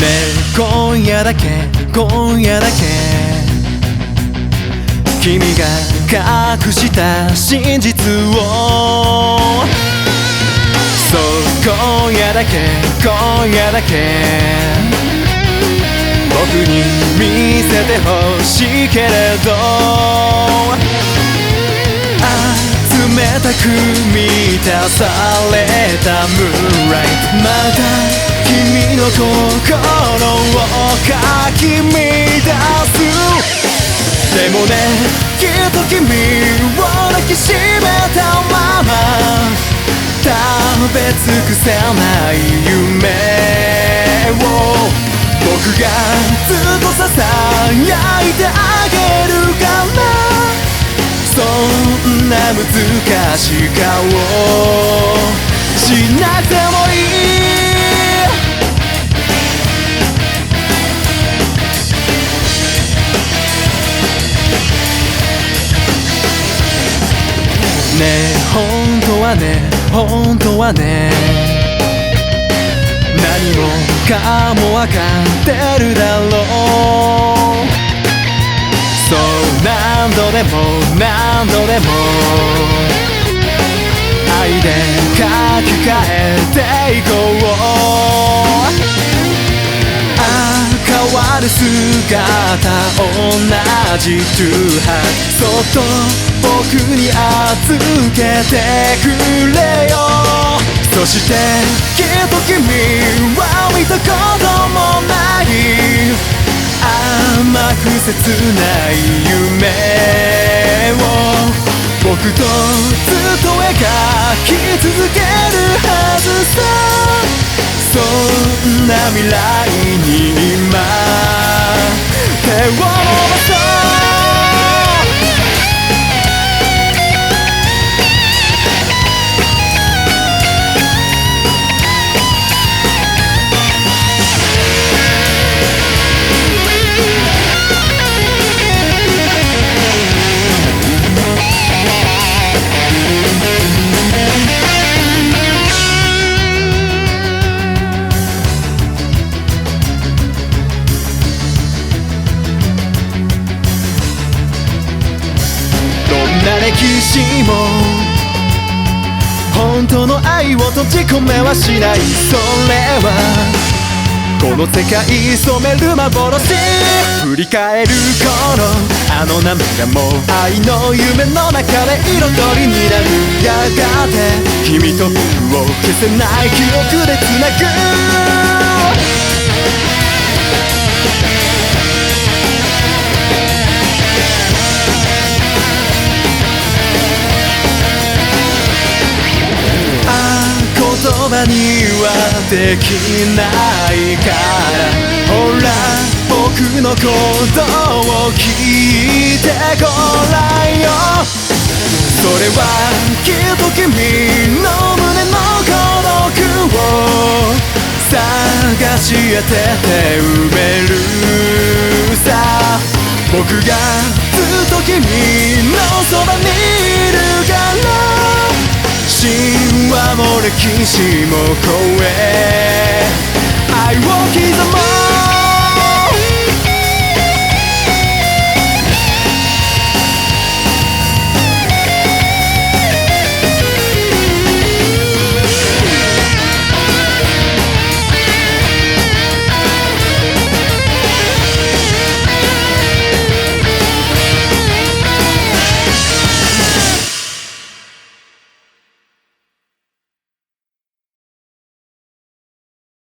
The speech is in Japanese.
今夜だけ今夜だけ君が隠した真実をそう今夜だけ今夜だけ僕に見せてほしいけれど冷たく満たされたムーンライトまた君の心をかき乱すでもねきっと君を抱きしめたまま食べ尽くせない夢を僕がずっと囁いてあげるからそんな難しい顔しなくてもいいねえ本当はね本当はね何もかもわかってるだろうそう何度でも何度でも愛で書き換えていこう変わる姿同じ To have そっと僕に預けてくれよそしてきっと君は見たこともない甘く切ない夢を僕とずっと描き続けるはずさそんな未来に今手を伸ばそう歴史も本当の愛を閉じ込めはしないそれはこの世界染める幻振り返る頃あの涙も愛の夢の中で彩りになるやがて君と僕を消せない記憶でつなぐ言葉にはできないからほら僕の鼓動を聞いてごらんよそれはきっと君の胸の孤独を探し当てて埋めるさ僕がずっと君のそばにいるから神話も歴史も超え